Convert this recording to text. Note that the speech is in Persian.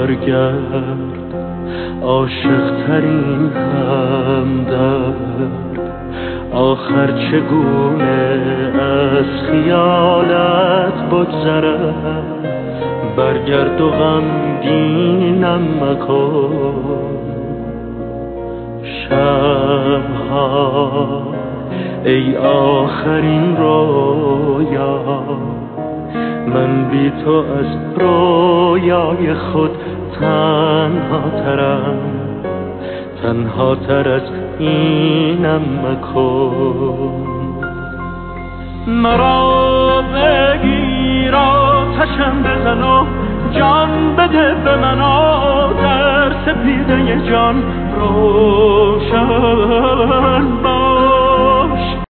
برگرد عاشق ترین همدرد. آخر چگونه از خیالت بگذرم، برگرد و غمگینم مکن. شبها ای آخرین رویا، من بی تو از رویای خود تنها تر از اینم مکن. مرا بگیر آتشم بزن و جان بده به من و در سپیده جان روشن